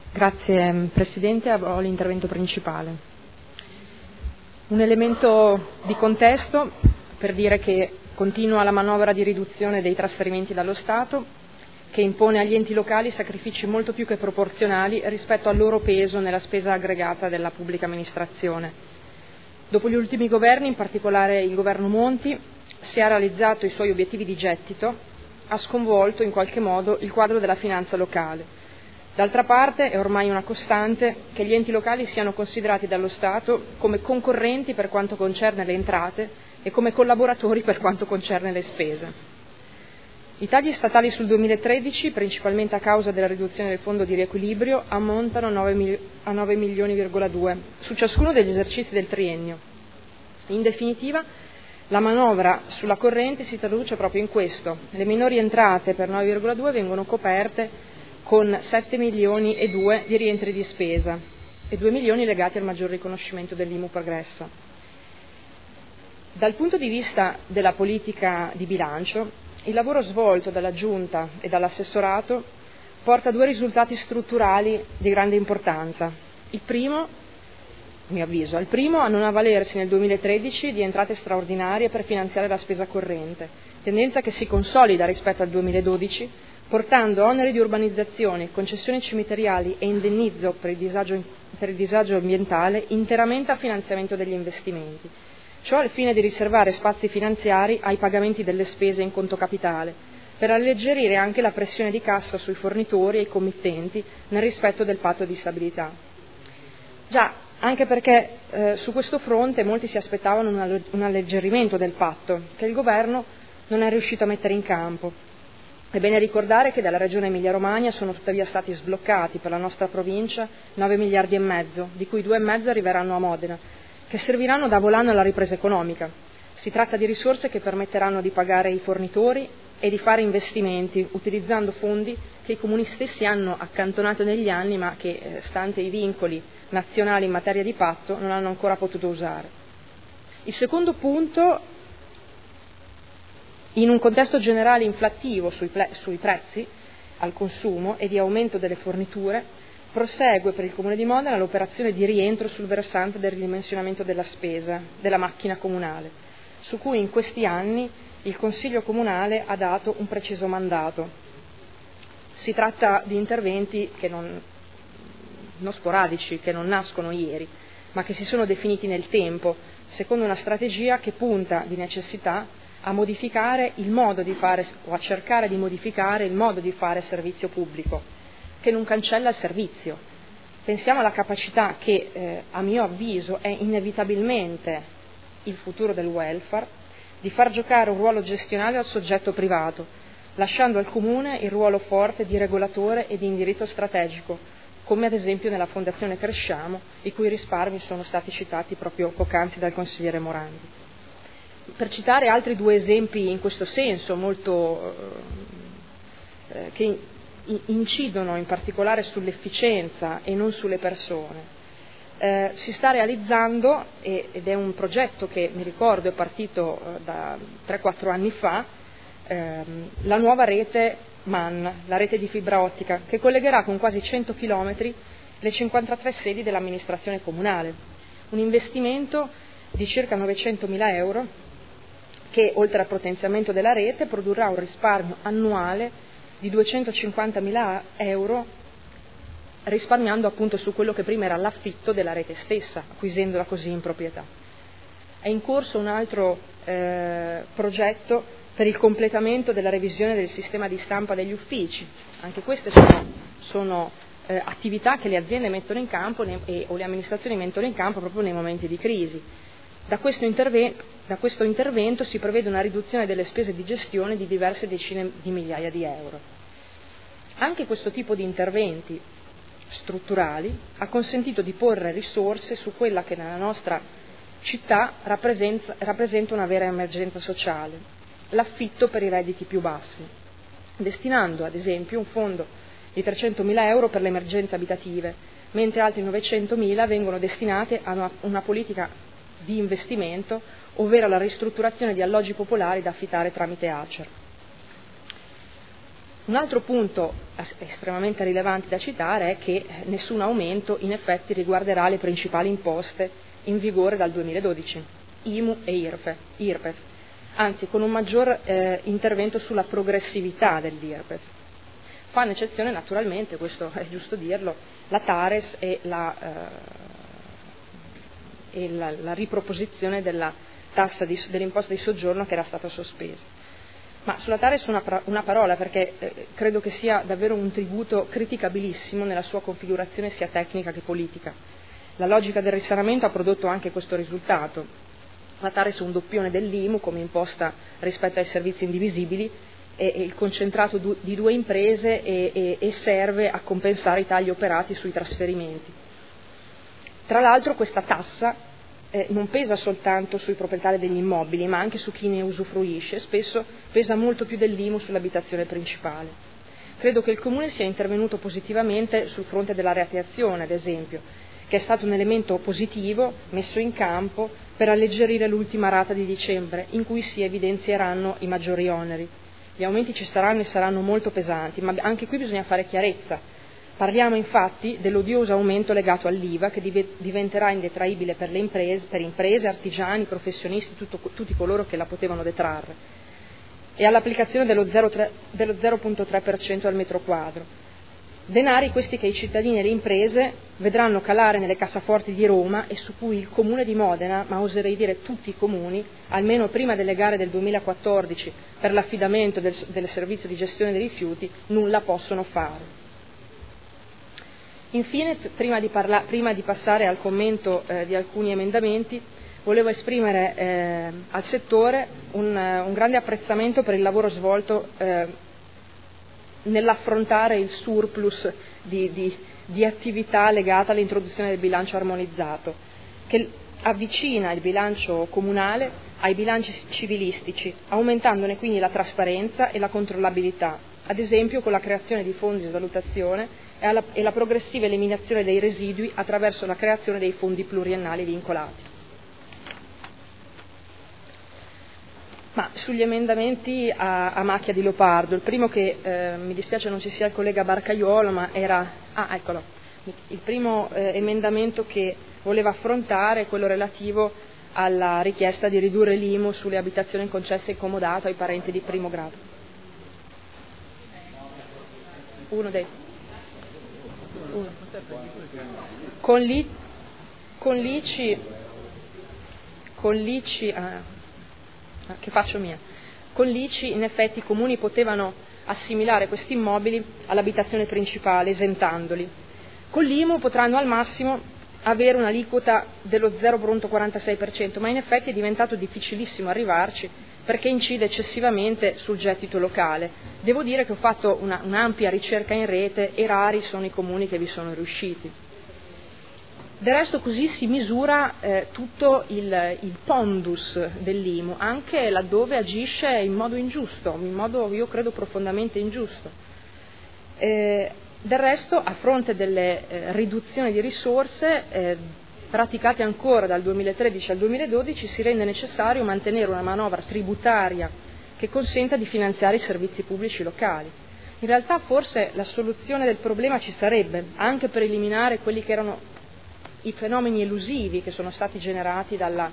Grazie Presidente, avrò l'intervento principale. Un elemento di contesto per dire che continua la manovra di riduzione dei trasferimenti dallo Stato, che impone agli enti locali sacrifici molto più che proporzionali rispetto al loro peso nella spesa aggregata della pubblica amministrazione. Dopo gli ultimi governi, in particolare il governo Monti, se ha realizzato i suoi obiettivi di gettito, ha sconvolto in qualche modo il quadro della finanza locale. D'altra parte è ormai una costante che gli enti locali siano considerati dallo Stato come concorrenti per quanto concerne le entrate e come collaboratori per quanto concerne le spese. I tagli statali sul 2013, principalmente a causa della riduzione del fondo di riequilibrio, ammontano a 9 milioni,2 su ciascuno degli esercizi del triennio. In definitiva, la manovra sulla corrente si traduce proprio in questo. Le minori entrate per 9,2 vengono coperte con 7 milioni e 2 di rientri di spesa e 2 milioni legati al maggior riconoscimento dell'IMU progressa. Dal punto di vista della politica di bilancio, il lavoro svolto dalla Giunta e dall'assessorato porta a due risultati strutturali di grande importanza. Il primo, a mio avviso, a non avvalersi nel 2013 di entrate straordinarie per finanziare la spesa corrente, tendenza che si consolida rispetto al 2012, portando oneri di urbanizzazione, concessioni cimiteriali e indennizzo per il disagio ambientale interamente a finanziamento degli investimenti. Ciò al fine di riservare spazi finanziari ai pagamenti delle spese in conto capitale, per alleggerire anche la pressione di cassa sui fornitori e i committenti nel rispetto del patto di stabilità. Già, anche perché su questo fronte molti si aspettavano un alleggerimento del patto, che il governo non è riuscito a mettere in campo. È bene ricordare che dalla Regione Emilia-Romagna sono tuttavia stati sbloccati per la nostra provincia 9 miliardi e mezzo, di cui 2,5 arriveranno a Modena, che serviranno da volano alla ripresa economica. Si tratta di risorse che permetteranno di pagare i fornitori e di fare investimenti utilizzando fondi che i comuni stessi hanno accantonato negli anni ma che, stante i vincoli nazionali in materia di patto, non hanno ancora potuto usare. Il secondo punto, in un contesto generale inflattivo sui prezzi al consumo e di aumento delle forniture, prosegue per il Comune di Modena l'operazione di rientro sul versante del ridimensionamento della spesa della macchina comunale, su cui in questi anni il Consiglio Comunale ha dato un preciso mandato. Si tratta di interventi che non sporadici, che non nascono ieri, ma che si sono definiti nel tempo, secondo una strategia che punta di necessità a modificare il modo di fare o a cercare di modificare il modo di fare servizio pubblico, che non cancella il servizio. Pensiamo alla capacità che, a mio avviso, è inevitabilmente il futuro del welfare, di far giocare un ruolo gestionale al soggetto privato, lasciando al comune il ruolo forte di regolatore e di indirizzo strategico, come ad esempio nella Fondazione Cresciamo, i cui risparmi sono stati citati proprio poc'anzi dal consigliere Morandi. Per citare altri due esempi in questo senso, che incidono in particolare sull'efficienza e non sulle persone, si sta realizzando, ed è un progetto che mi ricordo è partito da 3-4 anni fa, la nuova rete MAN, la rete di fibra ottica, che collegherà con quasi 100 chilometri le 53 sedi dell'amministrazione comunale. Un investimento di circa 900.000 euro che, oltre al potenziamento della rete, produrrà un risparmio annuale di 250.000 euro, risparmiando appunto su quello che prima era l'affitto della rete stessa, acquisendola così in proprietà. È in corso un altro progetto per il completamento della revisione del sistema di stampa degli uffici. Anche queste sono attività che le aziende mettono in campo o le amministrazioni mettono in campo proprio nei momenti di crisi. Da questo intervento si prevede una riduzione delle spese di gestione di diverse decine di migliaia di euro. Anche questo tipo di interventi strutturali ha consentito di porre risorse su quella che nella nostra città rappresenta una vera emergenza sociale, l'affitto per i redditi più bassi, destinando ad esempio un fondo di 300.000 euro per le emergenze abitative, mentre altri 900.000 vengono destinati a una politica di investimento, ovvero alla ristrutturazione di alloggi popolari da affittare tramite ACER. Un altro punto estremamente rilevante da citare è che nessun aumento in effetti riguarderà le principali imposte in vigore dal 2012, IMU e IRPEF, anzi con un maggior intervento sulla progressività dell'IRPEF. Fanno eccezione naturalmente, questo è giusto dirlo, la TARES e la riproposizione della tassa dell'imposta di soggiorno che era stata sospesa. Ma sulla TARES una parola, perché credo che sia davvero un tributo criticabilissimo nella sua configurazione sia tecnica che politica. La logica del risanamento ha prodotto anche questo risultato. La TARES è un doppione dell'IMU come imposta rispetto ai servizi indivisibili, è il concentrato di due imprese e serve a compensare i tagli operati sui trasferimenti. Tra l'altro questa tassa non pesa soltanto sui proprietari degli immobili, ma anche su chi ne usufruisce, spesso pesa molto più dell'IMU sull'abitazione principale. Credo che il Comune sia intervenuto positivamente sul fronte della rateazione, ad esempio, che è stato un elemento positivo messo in campo per alleggerire l'ultima rata di dicembre, in cui si evidenzieranno i maggiori oneri. Gli aumenti ci saranno e saranno molto pesanti, ma anche qui bisogna fare chiarezza. Parliamo infatti dell'odioso aumento legato all'IVA che diventerà indetraibile per imprese, artigiani, professionisti, tutti coloro che la potevano detrarre, e all'applicazione dello 0,3% al metro quadro. Denari questi che i cittadini e le imprese vedranno calare nelle cassaforti di Roma e su cui il Comune di Modena, ma oserei dire tutti i comuni, almeno prima delle gare del 2014 per l'affidamento del servizio di gestione dei rifiuti, nulla possono fare. Infine, prima di passare al commento di alcuni emendamenti, volevo esprimere al settore un grande apprezzamento per il lavoro svolto nell'affrontare il surplus di attività legata all'introduzione del bilancio armonizzato, che avvicina il bilancio comunale ai bilanci civilistici, aumentandone quindi la trasparenza e la controllabilità, ad esempio con la creazione di fondi di valutazione e la progressiva eliminazione dei residui attraverso la creazione dei fondi pluriennali vincolati. Ma sugli emendamenti a macchia di leopardo, il primo che mi dispiace non ci sia il collega Barcaiuolo, ma era eccolo. Il primo emendamento che voleva affrontare è quello relativo alla richiesta di ridurre l'IMU sulle abitazioni concesse in comodato ai parenti di primo grado. Con l'ICI che faccio mia. Con l'ICI in effetti i comuni potevano assimilare questi immobili all'abitazione principale esentandoli. Con l'IMU potranno al massimo avere un'aliquota dello 0,46%, ma in effetti è diventato difficilissimo arrivarci perché incide eccessivamente sul gettito locale. Devo dire che ho fatto un'ampia ricerca in rete e rari sono i comuni che vi sono riusciti. Del resto così si misura tutto il pondus dell'IMU, anche laddove agisce in modo ingiusto, in modo io credo profondamente ingiusto. Del resto, a fronte delle riduzioni di risorse praticate ancora dal 2013 al 2012, si rende necessario mantenere una manovra tributaria che consenta di finanziare i servizi pubblici locali. In realtà forse la soluzione del problema ci sarebbe, anche per eliminare quelli che erano i fenomeni elusivi che sono stati generati dal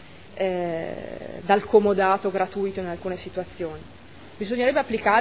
comodato gratuito in alcune situazioni. Bisognerebbe applicare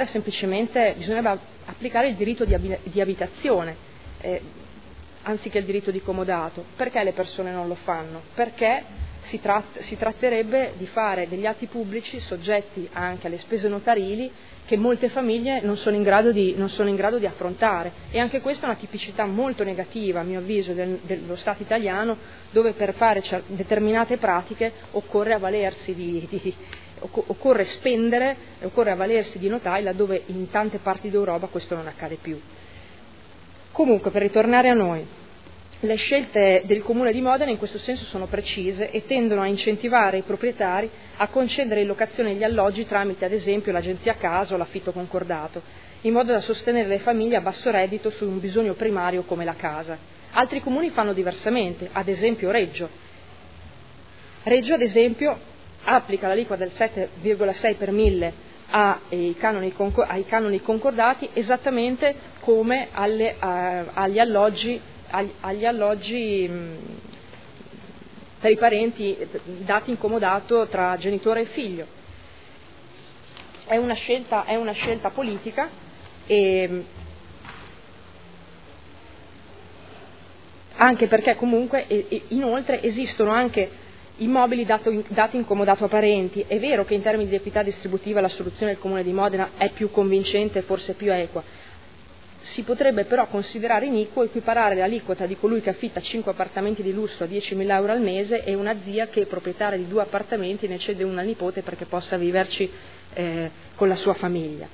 il diritto di abitazione anziché il diritto di comodato. Perché le persone non lo fanno? Perché si tratterebbe di fare degli atti pubblici soggetti anche alle spese notarili che molte famiglie non sono in grado di affrontare, e anche questa è una tipicità molto negativa a mio avviso dello Stato italiano, dove per fare determinate pratiche occorre avvalersi occorre spendere e occorre avvalersi di notai, laddove in tante parti d'Europa questo non accade più. Comunque, per ritornare a noi, le scelte del Comune di Modena in questo senso sono precise e tendono a incentivare i proprietari a concedere in locazione gli alloggi tramite ad esempio l'agenzia casa o l'affitto concordato, in modo da sostenere le famiglie a basso reddito su un bisogno primario come la casa. Altri comuni fanno diversamente, ad esempio Reggio. Reggio ad esempio applica l'aliquota del 7,6 per 1000 ai canoni concordati, esattamente come agli alloggi per i parenti dati in comodato tra genitore e figlio. È una scelta politica e anche perché comunque inoltre esistono anche immobili dati in comodato a parenti. È vero che in termini di equità distributiva la soluzione del Comune di Modena è più convincente e forse più equa. Si potrebbe però considerare iniquo equiparare l'aliquota di colui che affitta 5 appartamenti di lusso a 10.000 euro al mese e una zia che è proprietaria di 2 appartamenti ne cede una al nipote perché possa viverci con la sua famiglia.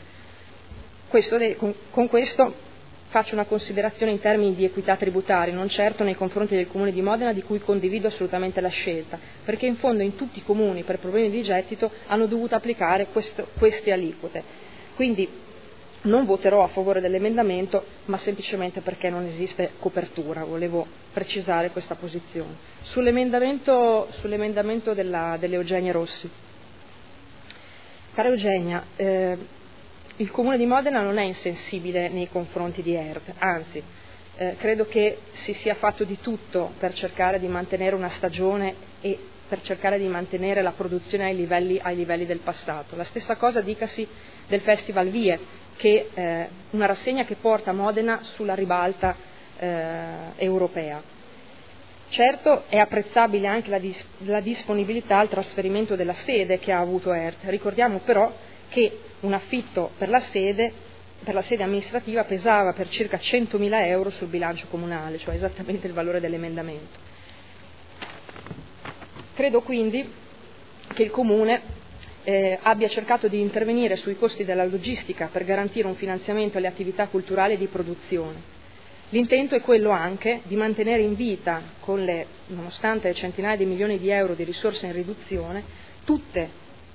Con questo faccio una considerazione in termini di equità tributaria, non certo nei confronti del Comune di Modena, di cui condivido assolutamente la scelta, perché in fondo in tutti i comuni per problemi di gettito hanno dovuto applicare queste aliquote. Quindi non voterò a favore dell'emendamento, ma semplicemente perché non esiste copertura, volevo precisare questa posizione. Sull'emendamento dell'Eugenia Rossi. Cara Eugenia, il Comune di Modena non è insensibile nei confronti di ERT, anzi credo che si sia fatto di tutto per cercare di mantenere una stagione e per cercare di mantenere la produzione ai livelli del passato. La stessa cosa dicasi del Festival Vie, che una rassegna che porta Modena sulla ribalta europea. Certo è apprezzabile anche la disponibilità al trasferimento della sede che ha avuto ERT. Ricordiamo però che un affitto per la sede amministrativa pesava per circa 100.000 euro sul bilancio comunale, cioè esattamente il valore dell'emendamento. Credo quindi che il Comune abbia cercato di intervenire sui costi della logistica per garantire un finanziamento alle attività culturali e di produzione. L'intento è quello anche di mantenere in vita, nonostante le centinaia di milioni di euro di risorse in riduzione, tutte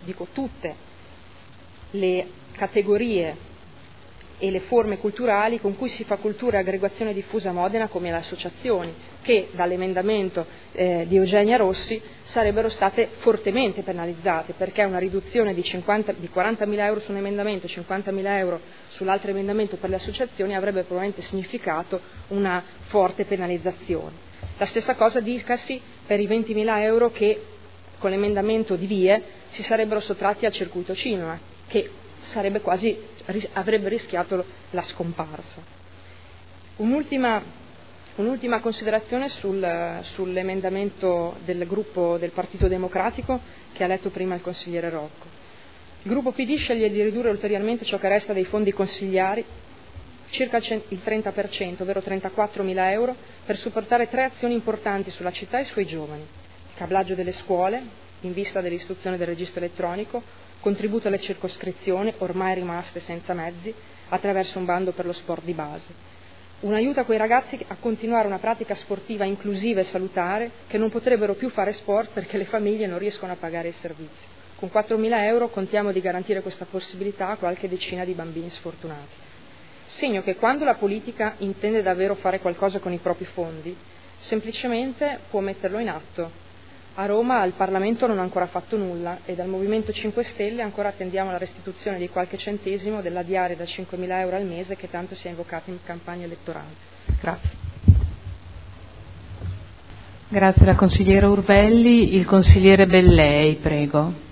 le categorie e le forme culturali con cui si fa cultura e aggregazione diffusa a Modena, come le associazioni, che dall'emendamento di Eugenia Rossi sarebbero state fortemente penalizzate, perché una riduzione di 40.000 euro su un emendamento e 50.000 euro sull'altro emendamento per le associazioni avrebbe probabilmente significato una forte penalizzazione. La stessa cosa dicasi per i 20.000 euro che con l'emendamento di Vie si sarebbero sottratti al circuito cinema, che avrebbe rischiato la scomparsa. Un'ultima considerazione sull'emendamento del gruppo del Partito Democratico che ha letto prima il consigliere Rocco. Il gruppo PD sceglie di ridurre ulteriormente ciò che resta dei fondi consigliari, circa il 30%, ovvero 34.000 euro, per supportare 3 azioni importanti sulla città e sui giovani: il cablaggio delle scuole, in vista dell'istruzione del registro elettronico, contributo alle circoscrizioni, ormai rimaste senza mezzi, attraverso un bando per lo sport di base. Un aiuto a quei ragazzi a continuare una pratica sportiva inclusiva e salutare, che non potrebbero più fare sport perché le famiglie non riescono a pagare i servizi. Con 4.000 euro contiamo di garantire questa possibilità a qualche decina di bambini sfortunati. Segno che quando la politica intende davvero fare qualcosa con i propri fondi, semplicemente può metterlo in atto. A Roma il Parlamento non ha ancora fatto nulla e dal Movimento 5 Stelle ancora attendiamo la restituzione di qualche centesimo della diaria da 5.000 euro al mese che tanto si è invocata in campagna elettorale. Grazie. Grazie alla consigliera Urbelli. Il consigliere Bellei, prego.